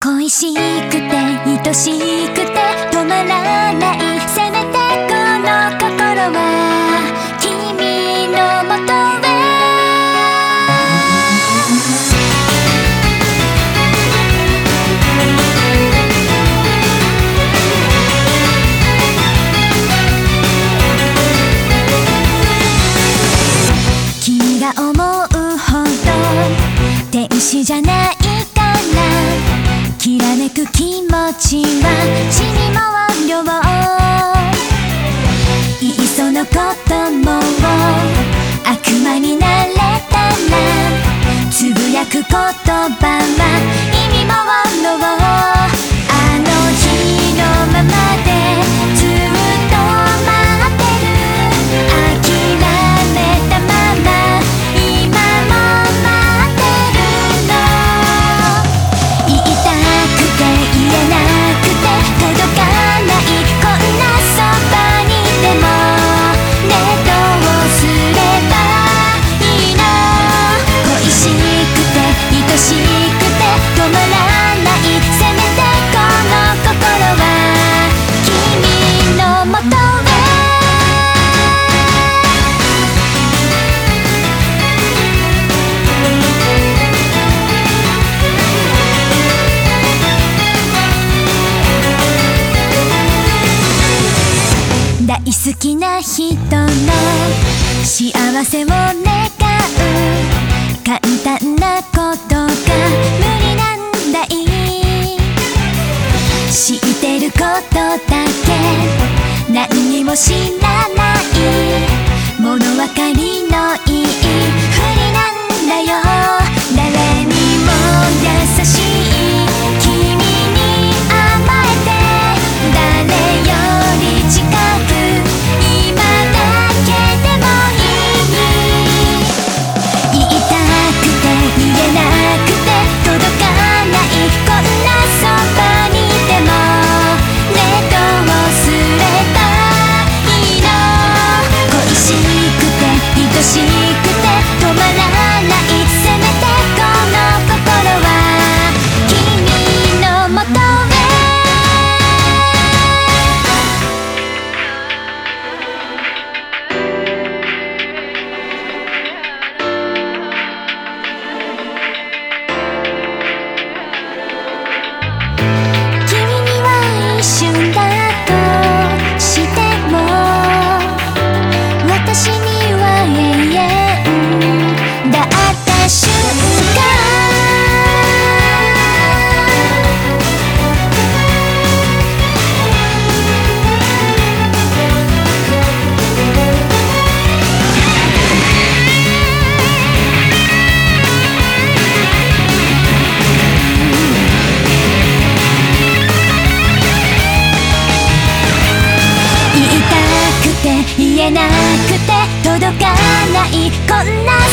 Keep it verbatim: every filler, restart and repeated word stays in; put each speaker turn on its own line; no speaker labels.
恋しくて愛しくて止まらないせめてこの心は君のもとへ君が思うほど天使じゃないきらめく気持ちは死にも量いっそのことも悪魔になれたらつぶやく言葉は意味もろあの日のままでずっと待ってる諦めたまま今も待ってるの言いた言えなくて届かないこんなそばにいてもねどうすればいいの恋しくて愛しくて止まらないせめてこの心は君のもとへ大好きな人の幸せを願う簡単なことが無理なんだい知ってることだけ何にも知らない物分かりのいいふりなんだよ誰にも優しい君に甘えて誰より近く愛しくて止まらないせめてこの心は君のもとへ君には一瞬だとしても私にだった瞬間言いたくて言えなくて届かないこんな